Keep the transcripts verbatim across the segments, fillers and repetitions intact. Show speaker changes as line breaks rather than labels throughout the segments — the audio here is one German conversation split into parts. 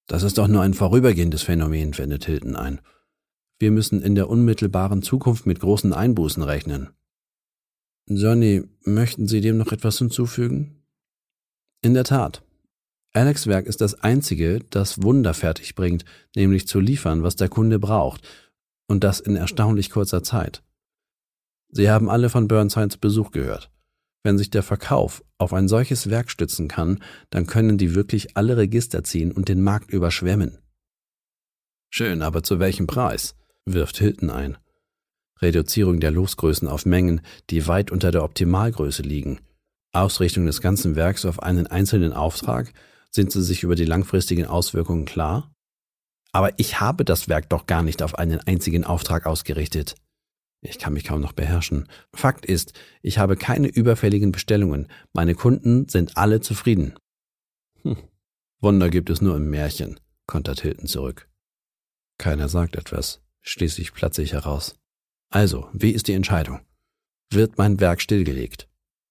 Das ist doch nur ein vorübergehendes Phänomen, wendet Hilton ein. Wir müssen in der unmittelbaren Zukunft mit großen Einbußen rechnen. Johnny, möchten Sie dem noch etwas hinzufügen? In der Tat. Alex' Werk ist das einzige, das Wunder fertig bringt, nämlich zu liefern, was der Kunde braucht, und das in erstaunlich kurzer Zeit. Sie haben alle von Burnsides Besuch gehört. Wenn sich der Verkauf auf ein solches Werk stützen kann, dann können die wirklich alle Register ziehen und den Markt überschwemmen. Schön, aber zu welchem Preis? Wirft Hilton ein. Reduzierung der Losgrößen auf Mengen, die weit unter der Optimalgröße liegen. Ausrichtung des ganzen Werks auf einen einzelnen Auftrag? Sind Sie sich über die langfristigen Auswirkungen klar? Aber ich habe das Werk doch gar nicht auf einen einzigen Auftrag ausgerichtet. Ich kann mich kaum noch beherrschen. Fakt ist, ich habe keine überfälligen Bestellungen. Meine Kunden sind alle zufrieden. Hm. Wunder gibt es nur im Märchen, kontert Hilton zurück. Keiner sagt etwas. Schließlich platze ich heraus. Also, wie ist die Entscheidung? Wird mein Werk stillgelegt?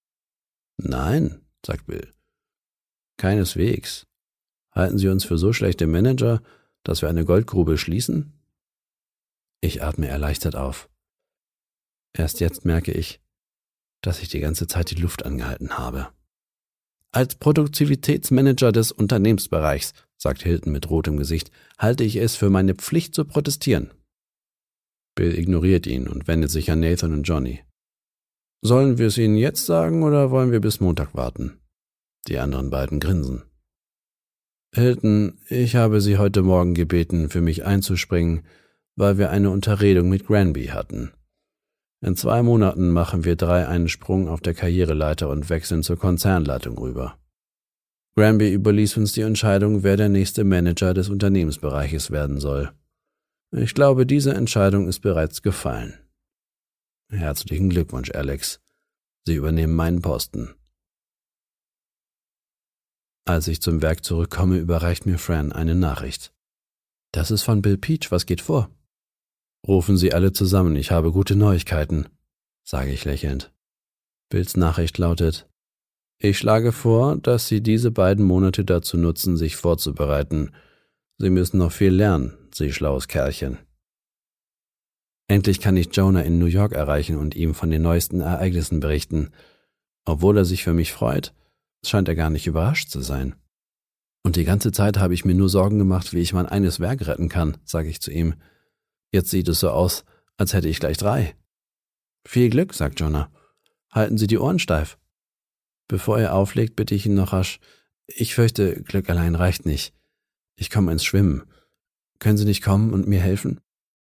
Nein, sagt Bill. Keineswegs. Halten Sie uns für so schlechte Manager, dass wir eine Goldgrube schließen? Ich atme erleichtert auf. Erst jetzt merke ich, dass ich die ganze Zeit die Luft angehalten habe. Als Produktivitätsmanager des Unternehmensbereichs, sagt Hilton mit rotem Gesicht, halte ich es für meine Pflicht zu protestieren. Bill ignoriert ihn und wendet sich an Nathan und Johnny. Sollen wir es Ihnen jetzt sagen oder wollen wir bis Montag warten? Die anderen beiden grinsen. Hilton, ich habe Sie heute Morgen gebeten, für mich einzuspringen, weil wir eine Unterredung mit Granby hatten. In zwei Monaten machen wir drei einen Sprung auf der Karriereleiter und wechseln zur Konzernleitung rüber. Granby überließ uns die Entscheidung, wer der nächste Manager des Unternehmensbereiches werden soll. Ich glaube, diese Entscheidung ist bereits gefallen. Herzlichen Glückwunsch, Alex. Sie übernehmen meinen Posten. Als ich zum Werk zurückkomme, überreicht mir Fran eine Nachricht. Das ist von Bill Peach, was geht vor? Rufen Sie alle zusammen, ich habe gute Neuigkeiten, sage ich lächelnd. Bills Nachricht lautet: Ich schlage vor, dass Sie diese beiden Monate dazu nutzen, sich vorzubereiten. Sie müssen noch viel lernen, Sie schlaues Kerlchen. Endlich kann ich Jonah in New York erreichen und ihm von den neuesten Ereignissen berichten. Obwohl er sich für mich freut, scheint er gar nicht überrascht zu sein. Und die ganze Zeit habe ich mir nur Sorgen gemacht, wie ich mein eines Werk retten kann, sage ich zu ihm. Jetzt sieht es so aus, als hätte ich gleich drei. Viel Glück, sagt Jonah. Halten Sie die Ohren steif. Bevor er auflegt, bitte ich ihn noch rasch. Ich fürchte, Glück allein reicht nicht. Ich komme ins Schwimmen. Können Sie nicht kommen und mir helfen?